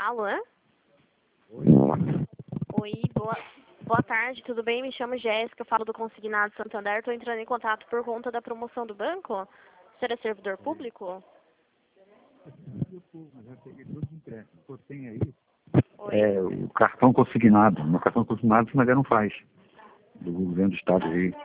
Alô? Oi, boa tarde, tudo bem? Me chamo Jéssica, falo do Consignado Santander. Estou entrando em contato por conta da promoção do banco. Você é servidor público? Já peguei todos os empréstimos. O que tem aí Oi? é o cartão consignado. No cartão consignado, mas não faz. Do governo do estado do Rio.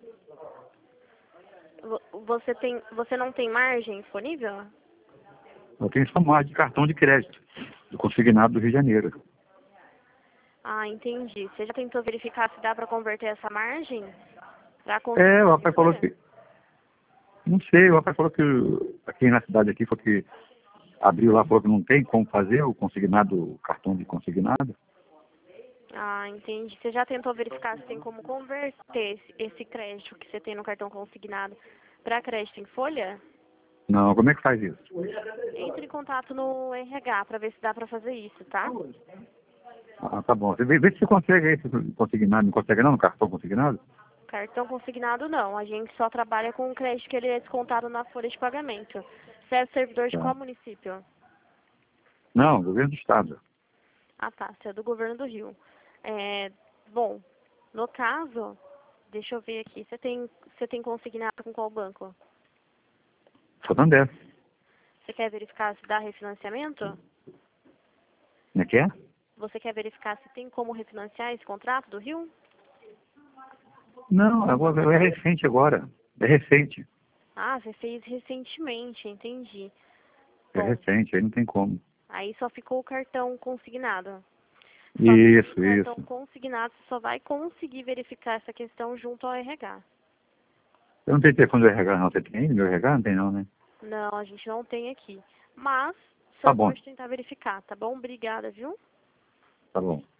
Você não tem margem disponível? Eu tenho só mais de cartão de crédito, do consignado do Rio de Janeiro. Ah, entendi. Você já tentou verificar se dá para converter essa margem? Para O rapaz falou que... Não sei, o rapaz falou que aqui na cidade aqui, falou que abriu lá, falou que não tem como fazer o consignado, o cartão de consignado. Ah, entendi. Você já tentou verificar se tem como converter esse crédito que você tem no cartão consignado para crédito em folha? Não, como é que faz isso? Entre em contato no RH para ver se dá para fazer isso, tá? Ah, tá bom. Vê se você consegue aí, esse consignado. Não consegue não, no cartão consignado? Cartão consignado não. A gente só trabalha com o crédito que ele é descontado na folha de pagamento. Você é servidor de Tá. qual município? Não, governo do estado. Ah, tá. Você é do governo do Rio. Bom, no caso, deixa eu ver aqui. Você tem consignado com qual banco? Santander. Você quer verificar se dá refinanciamento? Como é que é? Você quer verificar se tem como refinanciar esse contrato do Rio? Não, agora é recente agora. É recente. Ah, você fez recentemente, entendi. É Bom, recente, aí não tem como. aí só ficou o cartão consignado. Só que esse Isso, cartão isso. consignado você só vai conseguir verificar essa questão junto ao RH. Eu não tenho telefone do RH, não. Você tem? Meu RH não tem, não, né? Não, a gente não tem aqui. Mas, Tá você bom, pode tentar verificar, tá bom? Obrigada, viu? tá bom.